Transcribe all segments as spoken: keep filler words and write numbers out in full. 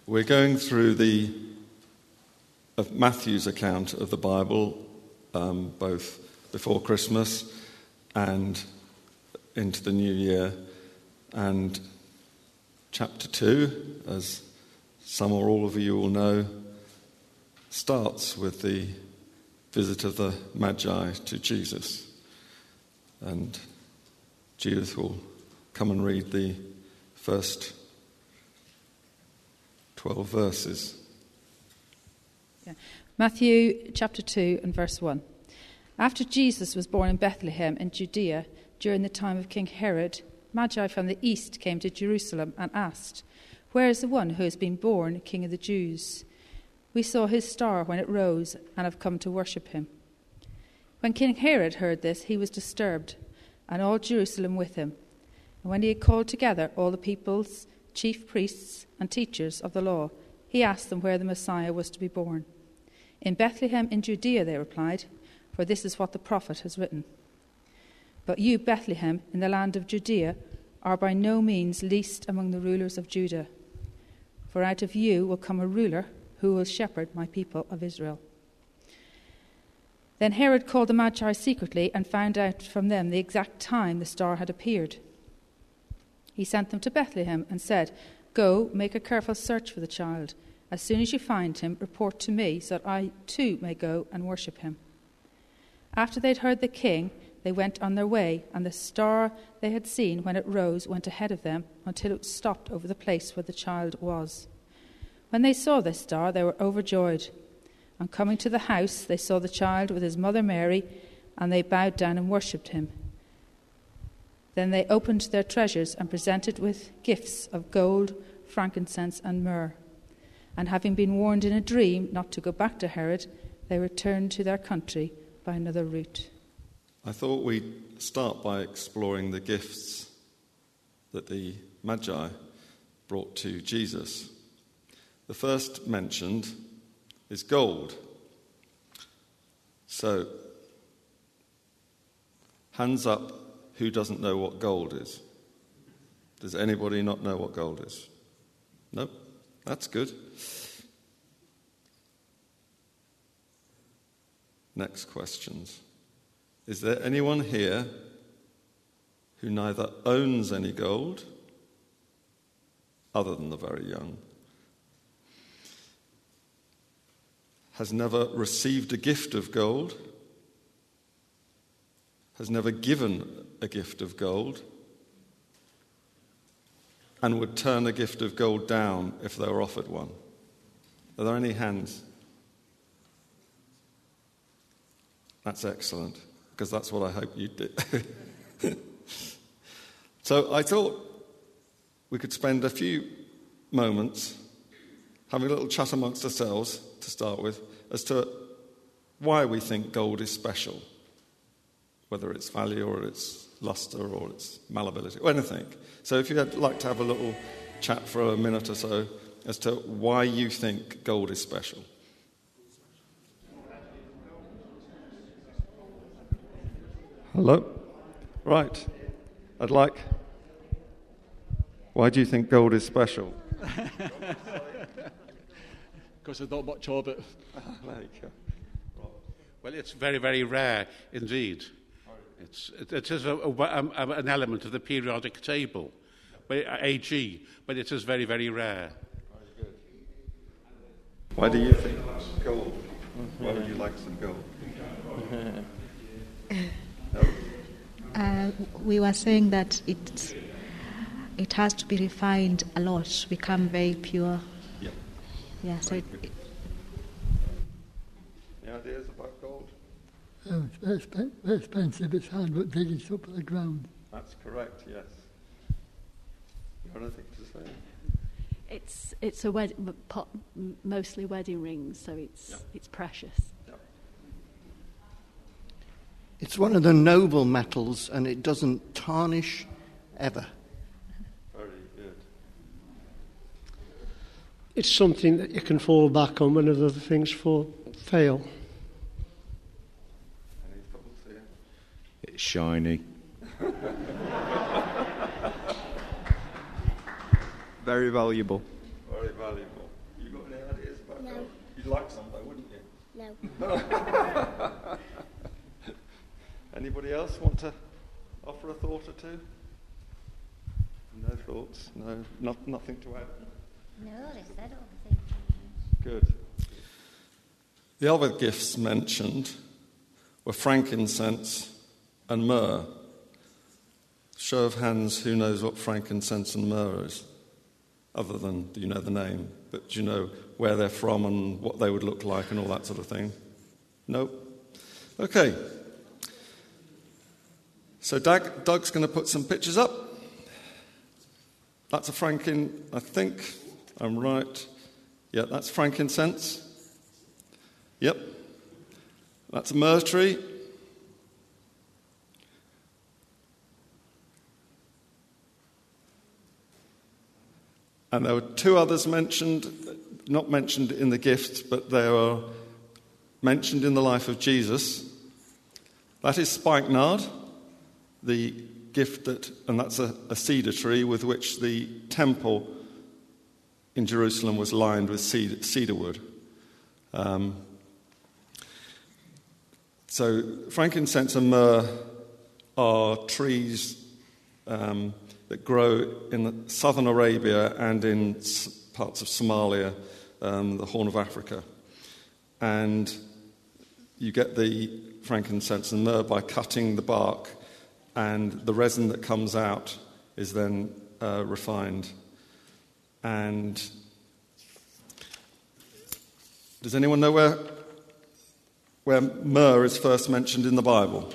We're going through the of Matthew's account of the Bible, um, both before Christmas and into the new year. And chapter two, as some or all of you will know, starts with the visit of the Magi to Jesus. And Judith will come and read the first twelve verses. Yeah. Matthew chapter two and verse one. After Jesus was born in Bethlehem in Judea during the time of King Herod, Magi from the east came to Jerusalem and asked, "Where is the one who has been born King of the Jews? We saw his star when it rose and have come to worship him." When King Herod heard this, he was disturbed, and all Jerusalem with him. And when he had called together all the people's chief priests and teachers of the law, he asked them where the Messiah was to be born. "In Bethlehem in Judea," they replied, "for this is what the prophet has written. But you, Bethlehem, in the land of Judea, are by no means least among the rulers of Judah. For out of you will come a ruler who will shepherd my people of Israel." Then Herod called the Magi secretly and found out from them the exact time the star had appeared. He sent them to Bethlehem and said, "Go, make a careful search for the child. As soon as you find him, report to me, so that I too may go and worship him." After they'd heard the king, they went on their way, and the star they had seen when it rose went ahead of them until it stopped over the place where the child was. When they saw this star, they were overjoyed. On coming to the house, they saw the child with his mother Mary, and they bowed down and worshipped him. Then they opened their treasures and presented with gifts of gold, frankincense, and myrrh. And having been warned in a dream not to go back to Herod, they returned to their country by another route. I thought we'd start by exploring the gifts that the Magi brought to Jesus. The first mentioned is gold. So, hands up, who doesn't know what gold is? Does anybody not know what gold is? No? That's good. Next questions. Is there anyone here who neither owns any gold, other than the very young, has never received a gift of gold, has never given a gift of gold, and would turn a gift of gold down if they were offered one? Are there any hands? That's excellent, because that's what I hope you did. So I thought we could spend a few moments having a little chat amongst ourselves to start with as to why we think gold is special, whether it's value or its luster or its malleability or anything. So if you'd like to have a little chat for a minute or so as to why you think gold is special. Hello? Right. I'd like... Why do you think gold is special? Because there's not much of it. There you go. Well, it's very, very rare indeed. It's, it, it is a, a, a, an element of the periodic table, but, A G, but it is very, very rare. Very good. Why do you think gold? Why would you like some gold? No? Uh, we were saying that it it has to be refined a lot to become very pure. Yeah. Yeah. So. It, it, Any ideas about gold? Oh, it's very, spe- very expensive. It's hard work digging it up at the ground. That's correct. Yes. You have anything to say? It's it's a wed- pot, mostly wedding rings, so it's yeah. it's precious. Yeah. It's one of the noble metals, and it doesn't tarnish ever. Very good. It's something that you can fall back on when other things fall, fail. Any thoughts here? It's shiny. Very valuable. Very valuable. You got any ideas about No. gold? You'd like some though, wouldn't you? No. Anybody else want to offer a thought or two? No thoughts? No, not, nothing to add? No, they said all the things. Good. The other gifts mentioned were frankincense and myrrh. Show of hands, who knows what frankincense and myrrh is? Other than, do you know the name? But do you know where they're from and what they would look like and all that sort of thing? No? Okay. So Doug, Doug's going to put some pictures up. That's a frankin, I think I'm right. Yeah, that's frankincense. Yep. That's a myrrh tree. And there were two others mentioned, not mentioned in the gifts, but they are mentioned in the life of Jesus. That is spikenard, the gift that, and that's a, a cedar tree with which the temple in Jerusalem was lined with cedar, cedar wood. Um, so frankincense and myrrh are trees um, that grow in southern Arabia and in parts of Somalia, um, the Horn of Africa. And you get the frankincense and myrrh by cutting the bark, and the resin that comes out is then uh, refined. And does anyone know where, where myrrh is first mentioned in the Bible?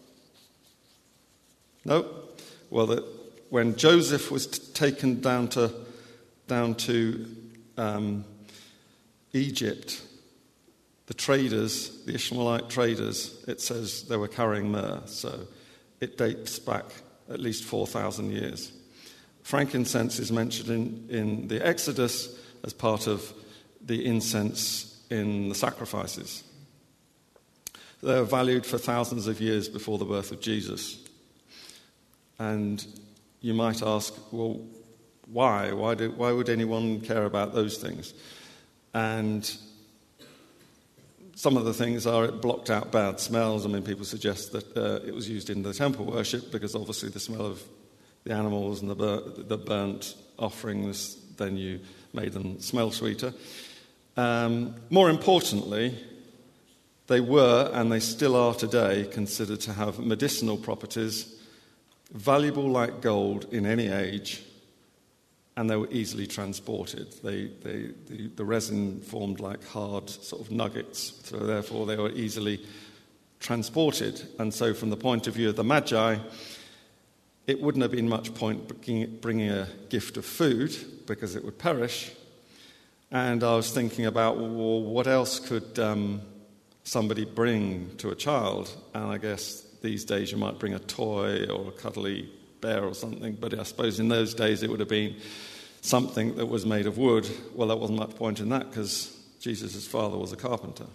No? Well, the, when Joseph was t- taken down to down to um, Egypt, the traders, the Ishmaelite traders, it says they were carrying myrrh, so it dates back at least four thousand years. Frankincense is mentioned in, in the Exodus as part of the incense in the sacrifices. They were valued for thousands of years before the birth of Jesus. And you might ask, well, why? Why, do, why would anyone care about those things? And some of the things are it blocked out bad smells. I mean, people suggest that uh, it was used in the temple worship because obviously the smell of the animals and the, bur- the burnt offerings, then you made them smell sweeter. Um, more importantly, they were, and they still are today, considered to have medicinal properties, valuable like gold in any age, and they were easily transported. They, they, the, the resin formed like hard sort of nuggets, so therefore they were easily transported. And so from the point of view of the Magi, it wouldn't have been much point bringing a gift of food because it would perish. And I was thinking about, well, what else could um, somebody bring to a child? And I guess these days you might bring a toy or a cuddly bear or something, but I suppose in those days it would have been something that was made of wood. Well, there wasn't much point in that because Jesus' father was a carpenter.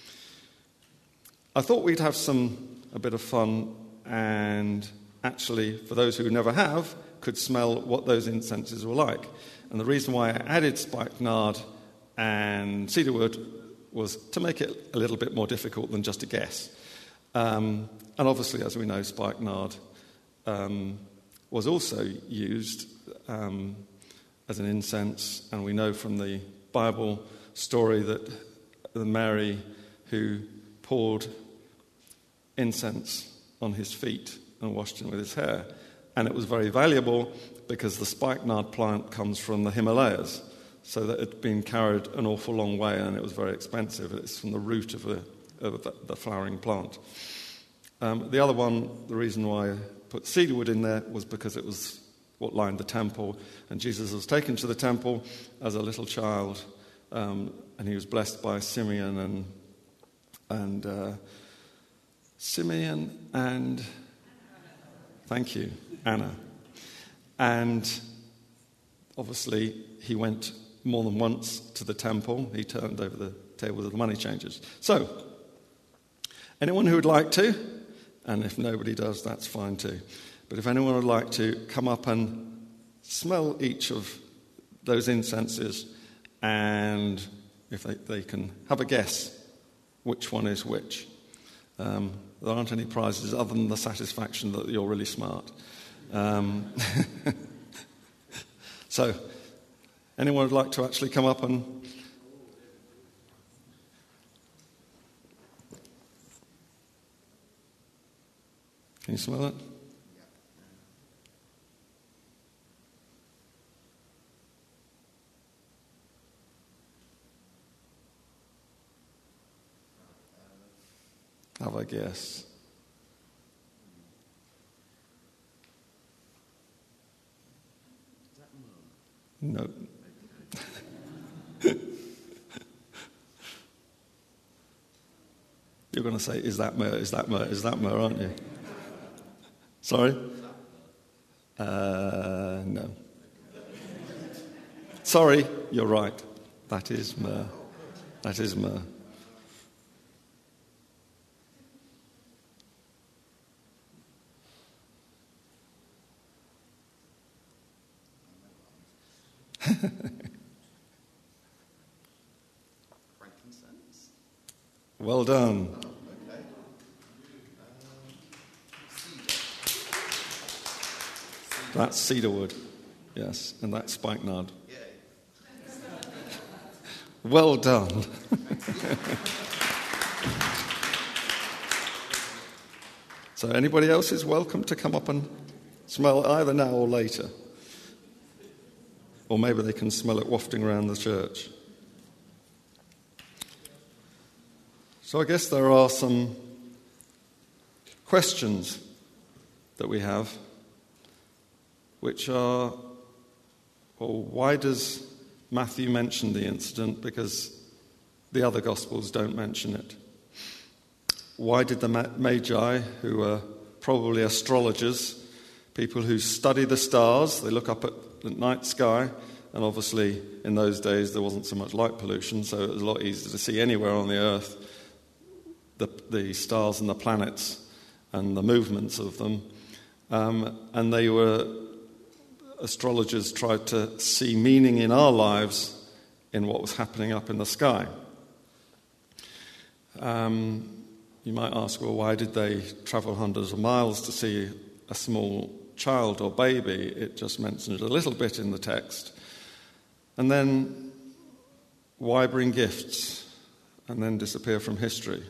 I thought we'd have some a bit of fun and actually, for those who never have, could smell what those incenses were like. And the reason why I added spikenard and cedarwood was to make it a little bit more difficult than just a guess. Um, and obviously, as we know, spikenard um, was also used um, as an incense, and we know from the Bible story that the Mary who poured incense on his feet and washed him with his hair. And it was very valuable because the spikenard plant comes from the Himalayas, so that it had been carried an awful long way and it was very expensive. It's from the root of the, of the, the flowering plant. Um, the other one, the reason why I put cedarwood in there was because it was what lined the temple, and Jesus was taken to the temple as a little child, um, and he was blessed by Simeon and and uh, Simeon and thank you, Anna. And obviously he went more than once to the temple. He turned over the tables of the money changers. So, anyone who would like to, and if nobody does, that's fine too. But if anyone would like to come up and smell each of those incenses and if they, they can have a guess which one is which. Um, there aren't any prizes other than the satisfaction that you're really smart. Um, so, anyone would like to actually come up and... Can you smell it? Have a guess. No. You're going to say, is that myrrh, is that myrrh, is that myrrh, aren't you? Sorry? Uh, no. Sorry, you're right. That is myrrh. That is myrrh. Frankincense? Well done. Oh, okay. Uh, That's cedarwood, yes, and that's spikenard. Yeah. Well done. So anybody else is welcome to come up and smell either now or later. Or maybe they can smell it wafting around the church. So I guess there are some questions that we have, which are, well, why does Matthew mention the incident? Because the other Gospels don't mention it. Why did the Magi, who were probably astrologers, people who study the stars, they look up at the night sky, and obviously in those days there wasn't so much light pollution, so it was a lot easier to see anywhere on the earth the, the stars and the planets and the movements of them. Um, and they were, astrologers tried to see meaning in our lives in what was happening up in the sky. Um, you might ask, well, why did they travel hundreds of miles to see a small child or baby? It just mentions a little bit in the text. And then, why bring gifts and then disappear from history?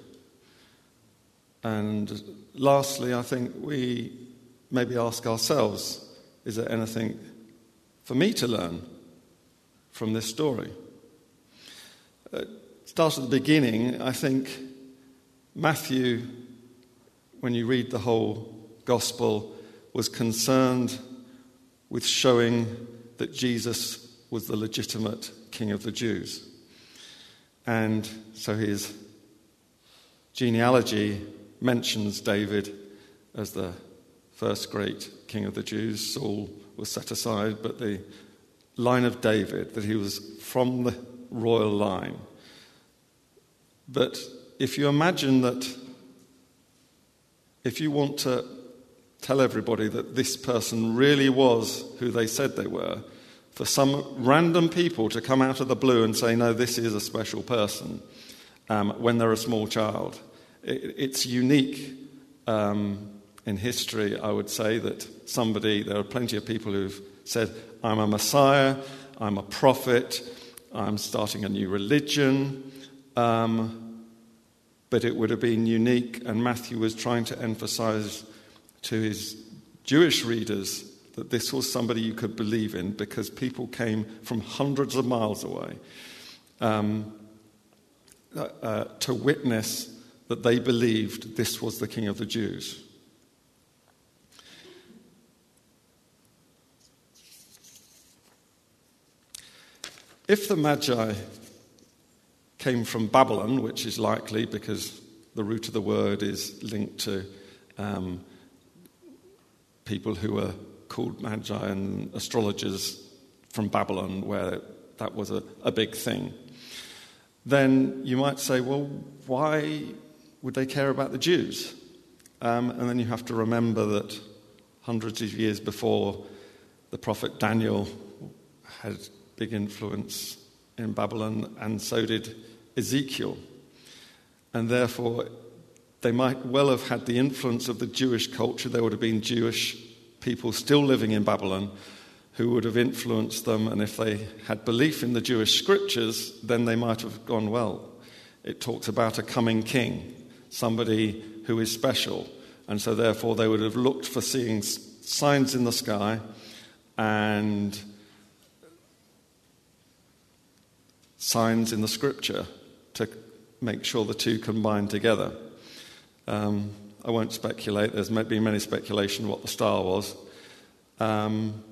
And lastly, I think we maybe ask ourselves, is there anything for me to learn from this story? Uh, start at the beginning. I think Matthew, when you read the whole gospel, was concerned with showing that Jesus was the legitimate king of the Jews. And so his genealogy mentions David as the first great king of the Jews. Saul was set aside, but the line of David, that he was from the royal line. But if you imagine that, if you want to tell everybody that this person really was who they said they were, for some random people to come out of the blue and say, no, this is a special person, um, when they're a small child, it, it's unique um, in history, I would say, that somebody, there are plenty of people who've said, I'm a Messiah, I'm a prophet, I'm starting a new religion, um, but it would have been unique, and Matthew was trying to emphasize to his Jewish readers that this was somebody you could believe in, because people came from hundreds of miles away um, uh, to witness that they believed this was the King of the Jews. If the Magi came from Babylon, which is likely because the root of the word is linked to um, people who were called Magi and astrologers from Babylon, where that was a, a big thing, then you might say, well, why would they care about the Jews? Um, and then you have to remember that hundreds of years before, the prophet Daniel had big influence in Babylon, and so did Ezekiel. And therefore, they might well have had the influence of the Jewish culture. There would have been Jewish people still living in Babylon who would have influenced them, and if they had belief in the Jewish scriptures, then they might have gone, well, it talks about a coming king, somebody who is special, and so therefore they would have looked for seeing signs in the sky and signs in the scripture to make sure the two combine together. Um, I won't speculate. There's been many speculation what the star was. Um,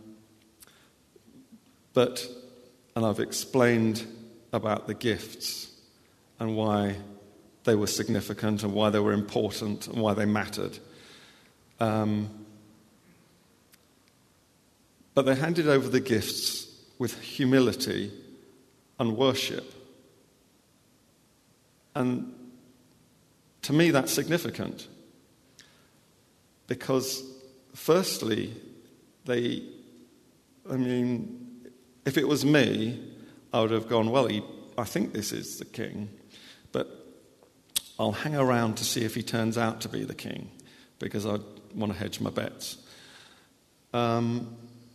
but, and I've explained about the gifts and why they were significant and why they were important and why they mattered. Um, but they handed over the gifts with humility and worship. And to me, that's significant because, firstly, they, I mean, if it was me, I would have gone, well, he, I think this is the king, but I'll hang around to see if he turns out to be the king because I want to hedge my bets. Um,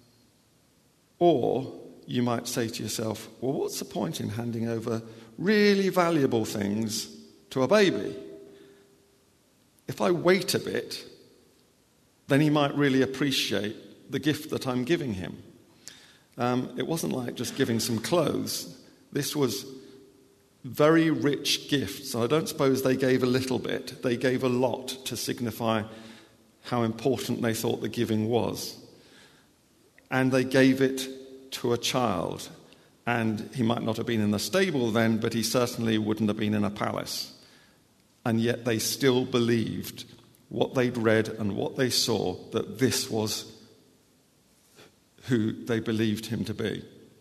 or you might say to yourself, well, what's the point in handing over really valuable things to a baby? If I wait a bit, then he might really appreciate the gift that I'm giving him. Um, it wasn't like just giving some clothes. This was very rich gifts. I don't suppose they gave a little bit. They gave a lot to signify how important they thought the giving was. And they gave it to a child. And he might not have been in the stable then, but he certainly wouldn't have been in a palace. And yet they still believed what they'd read and what they saw, that this was who they believed him to be.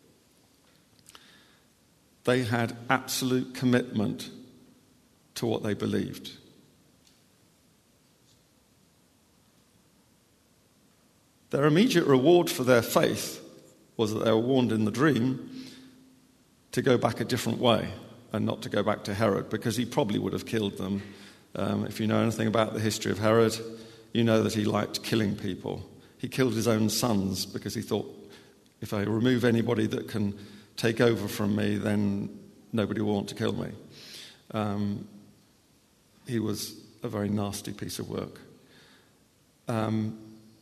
They had absolute commitment to what they believed. Their immediate reward for their faith was that they were warned in the dream to go back a different way and not to go back to Herod, because he probably would have killed them. Um, if you know anything about the history of Herod, you know that he liked killing people. He killed his own sons because he thought, if I remove anybody that can take over from me, then nobody will want to kill me. Um, he was a very nasty piece of work. Um,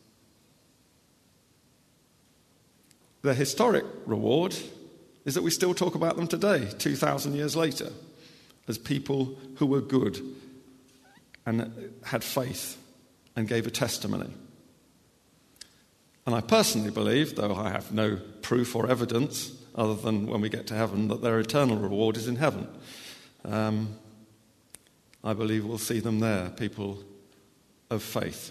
the historic reward is that we still talk about them today, two thousand years later, as people who were good and had faith and gave a testimony. And I personally believe, though I have no proof or evidence other than when we get to heaven, that their eternal reward is in heaven. Um, I believe we'll see them there, people of faith.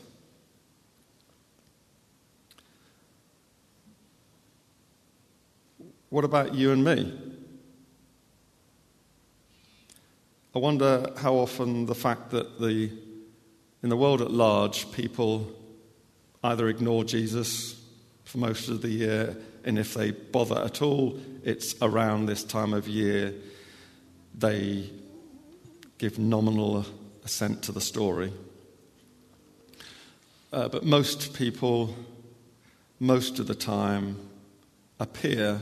What about you and me? I wonder how often the fact that the in the world at large, people either ignore Jesus for most of the year, and if they bother at all, it's around this time of year they give nominal assent to the story. Uh, but most people, most of the time, appear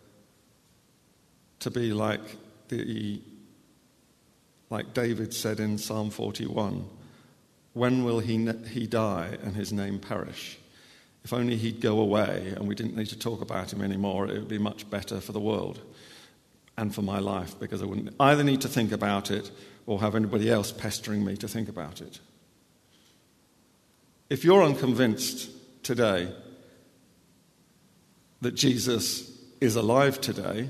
to be like the like David said in Psalm forty-one, when will he he die and his name perish? If only he'd go away and we didn't need to talk about him anymore, it would be much better for the world and for my life, because I wouldn't either need to think about it or have anybody else pestering me to think about it. If you're unconvinced today that Jesus is alive today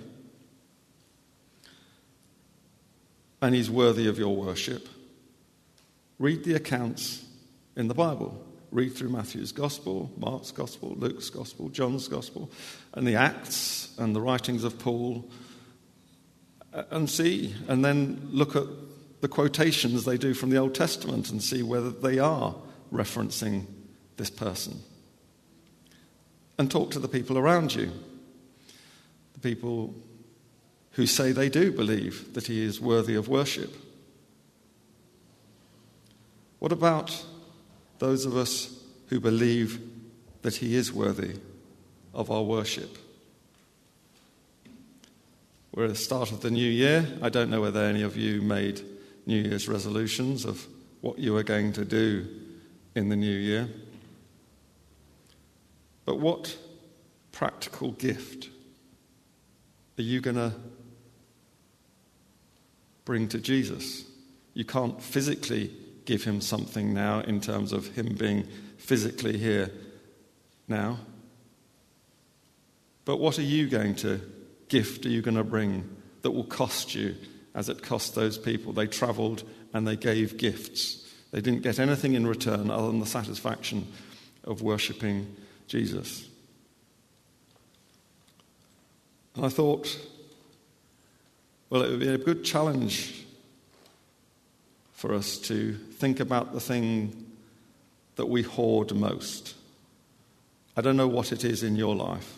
and he's worthy of your worship, read the accounts in the Bible. Read through Matthew's Gospel, Mark's Gospel, Luke's Gospel, John's Gospel, and the Acts and the writings of Paul, and see, and then look at the quotations they do from the Old Testament and see whether they are referencing this person. And talk to the people around you, the people who say they do believe that he is worthy of worship? What about those of us who believe that he is worthy of our worship? We're at the start of the new year. I don't know whether any of you made New Year's resolutions of what you are going to do in the new year. But what practical gift are you going to bring to Jesus? You can't physically give him something now in terms of him being physically here now. But what are you going to gift are you going to bring that will cost you as it cost those people? They travelled and they gave gifts. They didn't get anything in return other than the satisfaction of worshipping Jesus. And I thought, well, it would be a good challenge for us to think about the thing that we hoard most. I don't know what it is in your life.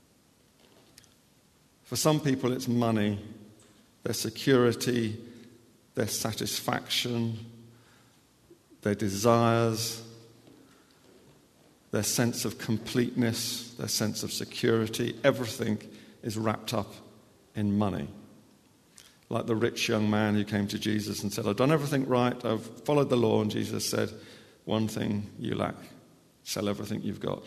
For some people, it's money, their security, their satisfaction, their desires, their sense of completeness, their sense of security. Everything is wrapped up in money. Like the rich young man who came to Jesus and said, I've done everything right, I've followed the law, and Jesus said, one thing you lack, sell everything you've got.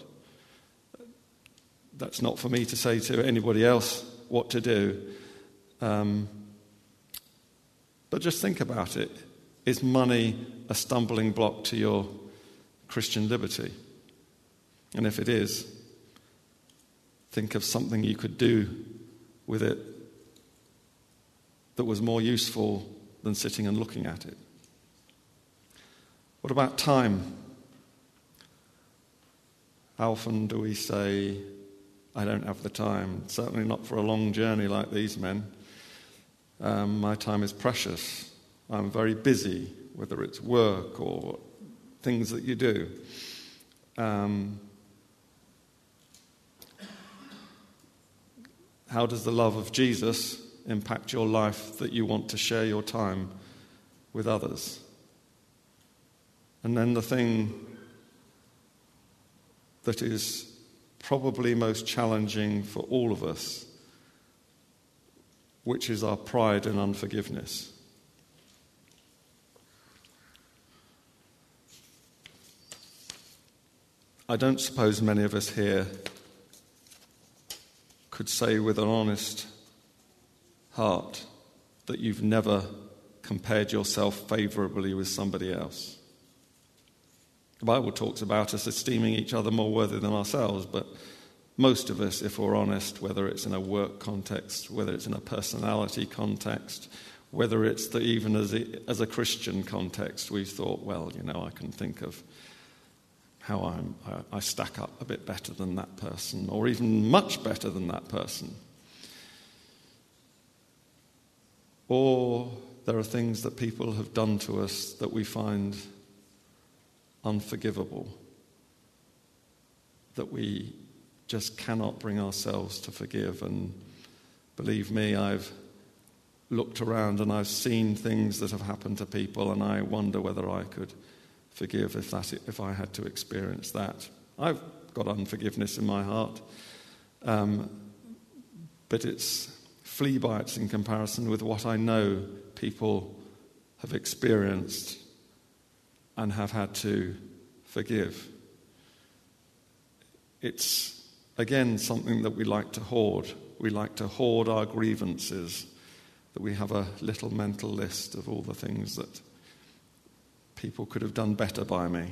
That's not for me to say to anybody else what to do. Um, but just think about it. Is money a stumbling block to your Christian liberty? And if it is, think of something you could do with it that was more useful than sitting and looking at it. What about time? How often do we say, I don't have the time, certainly not for a long journey like these men. Um, my time is precious. I'm very busy, whether it's work or things that you do. Um, how does the love of Jesus impact your life that you want to share your time with others? And then the thing that is probably most challenging for all of us, which is our pride and unforgiveness. I don't suppose many of us here could say with an honest heart that you've never compared yourself favourably with somebody else. The Bible talks about us esteeming each other more worthy than ourselves, but most of us, if we're honest, whether it's in a work context, whether it's in a personality context, whether it's the, even as a, as a Christian context, we've thought, well, you know, I can think of how I'm, I, I stack up a bit better than that person, or even much better than that person. Or there are things that people have done to us that we find unforgivable, that we just cannot bring ourselves to forgive. And believe me, I've looked around and I've seen things that have happened to people, and I wonder whether I could forgive if that if I had to experience that. I've got unforgiveness in my heart, um, but it's flea bites in comparison with what I know people have experienced and have had to forgive. It's, again, something that we like to hoard. We like to hoard our grievances, that we have a little mental list of all the things that people could have done better by me.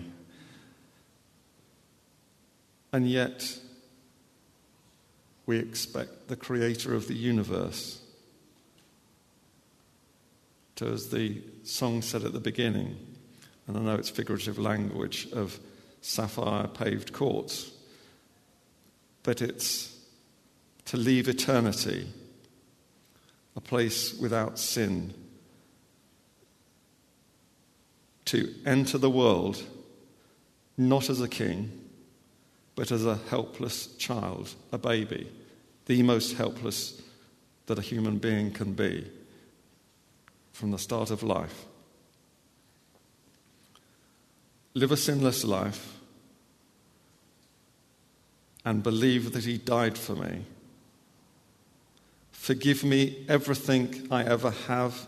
And yet, we expect the creator of the universe to, as the song said at the beginning, and I know it's figurative language, of sapphire-paved courts, but it's to leave eternity, a place without sin, to enter the world not as a king, but as a helpless child, a baby, the most helpless that a human being can be from the start of life. Live a sinless life and believe that he died for me. Forgive me everything I ever have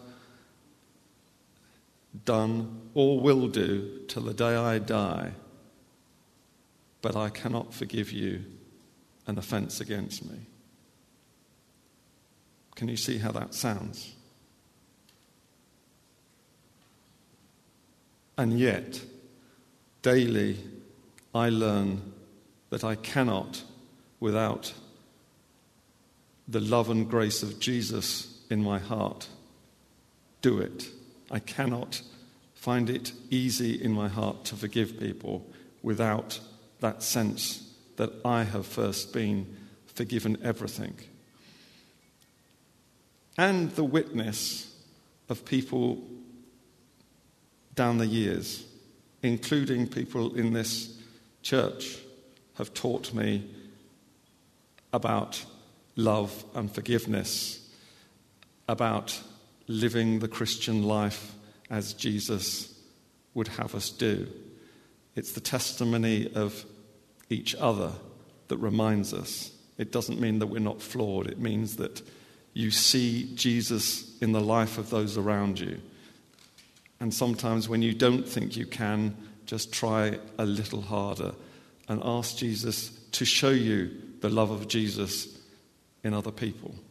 done or will do till the day I die, but I cannot forgive you an offence against me. Can you see how that sounds? And yet, daily, I learn that I cannot, without the love and grace of Jesus in my heart, do it. I cannot find it easy in my heart to forgive people without that sense that I have first been forgiven everything. And the witness of people down the years, including people in this church, have taught me about love and forgiveness, about living the Christian life as Jesus would have us do. It's the testimony of each other that reminds us. It doesn't mean that we're not flawed. It means that you see Jesus in the life of those around you. And sometimes when you don't think you can, just try a little harder and ask Jesus to show you the love of Jesus in other people.